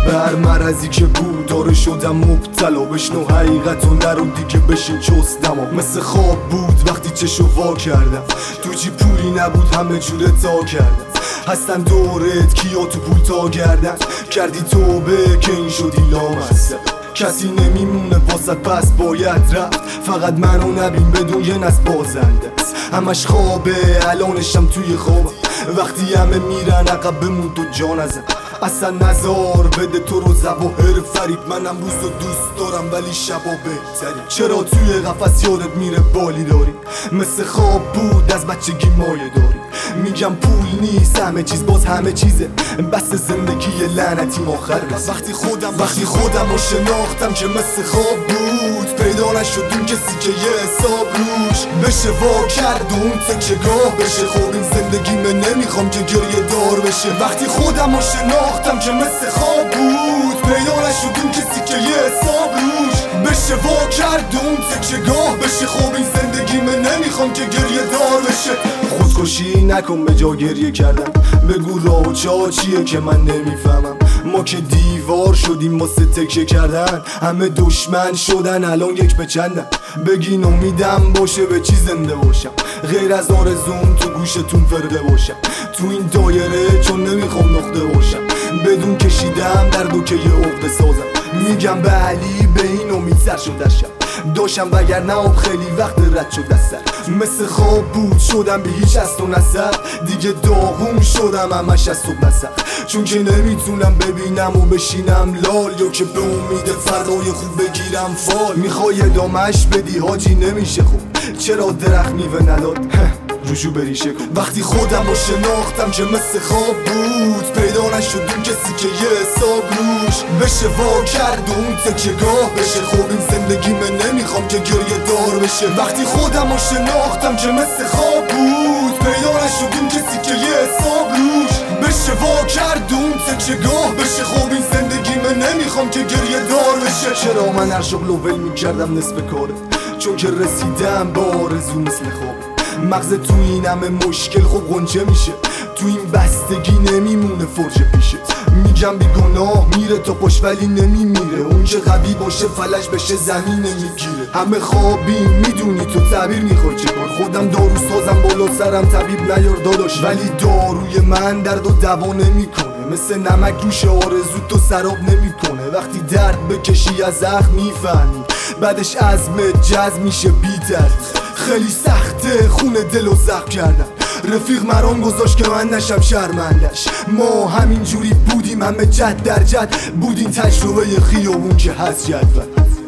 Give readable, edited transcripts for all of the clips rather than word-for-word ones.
به هر مرضی که بود داره شدم مبتلا. بشنو حقیقت و نرو دیگه بشین چستم. مثل خواب بود وقتی چشو وا کردم، تو جی پولی نبود همه جوره تا کردم. هستن دورت کیا تو پول تا گردن، کردی توبه که این شدی لامصب. کسی نمیمونه واسط پس باید رفت، فقط منو نبین بدون یه نس بازنده است. همش خوابه الانشم توی خوابم، وقتی همه میرن عقب بمون تو جا نزن. اصلا نزار بده تو رو ظواهر فریب، منم روز رو دوست دارم ولی شبا بهتری. چرا توی قفس یادت میره بالی داری، مثل خواب بود از بچگی مایه داری. میگم پول نیست همه چیز، باز همه چیزه، بس زندگی لعنتی آخر رسید. وقتی خودم رو شناختم که مثل خواب بود، پیدا نشد اون کسی که یه حساب روش بشه وا کرد و اون تکیه‌گاه بشه. خب این زندگی من نمیخوام که گریه دار بشه. وقتی خودم رو شناختم که مثل خواب بود، پیدا نشد اون کسی که یه حساب روش بشه وا کرد و اون تکیه‌گاه بشه. خب این زندگی من نمیخوام که گریه دار بشه. خودکشی نکن به جا گریه کردن، بگو راه و چا چیه که من نمیفهمم. ما که دیوار شدیم واسه تکیه کردن، همه دشمن شدن الان یک به چندن. بگین امیدم باشه به چی زنده باشم، غیر از آرزوم تو گوشتون فرده باشم. تو این دایره چون نمیخوام نقطه باشم، بدون کشیدم در دو که یه عقده سازم. میگم به علی به این امید سر شد در شب داشتم، وگر نه آب خیلی وقت رد شد از سر. مثل خواب بود شدم به هیچ است و نصب، دیگه داغون شدم همش از صبح نصب. چون که نمیتونم ببینم و بشینم لال، یا که به امید فردای خوب بگیرم فال. میخوای ادامش بدی حاجی نمیشه خوب، چرا درخت میوه نداد روشو بریشه کن. وقتی خودم رو شناختم که مثل خواب بود، پیدا نشد اون کسی که یه حساب روش بشه وا کرد و اون تکیه‌گاه بشه. خب این زندگی من نمیخوام که گریه دار بشه. وقتی خودم رو شناختم که مثل خواب بود، پیدا نشد اون کسی که یه حساب روش بشه وا کرد و اون تکیه‌گاه بشه. خب این زندگی من نمیخوام که گریه دار بشه. چرا من هر شغل رو ول میکردم نصف کاره، چون که رسیدم به آرزو مثل خواب. مغز تو این همه مشکل خب غنچه میشه، تو این بستگی نمیمونه فرش پیشه. میگم بیگناه میره تا پاش ولی نمیمیره، اون که قوی باشه فلج بشه زمین نمیگیره. همه خوابی میدونی تو تعبیر میخوای چه کار، خودم دارو سازم بالا سرم طبیب نیار داداش. ولی داروی من درد و دوا نمیکنه، مثل نمک روش آرزو تو سراب نمیکنه. وقتی درد بکشی از زخم میفهمی، بعدش عزمت جذب میشه بی درد. خیلی سخته خونه دل و زخم کردم، رفیق مرام گذاشت که من نشم شرمندش. ما همین جوری بودیم همه جد در جد، بودین تجربه خیابون که هست جدول.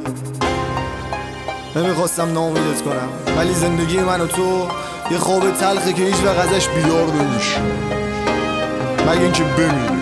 نمیخواستم ناامیدت کنم، ولی زندگی من و تو یه خواب تلخه که هیچ وقت ازش بیدار نمیشی، مگه اینکه بمیری.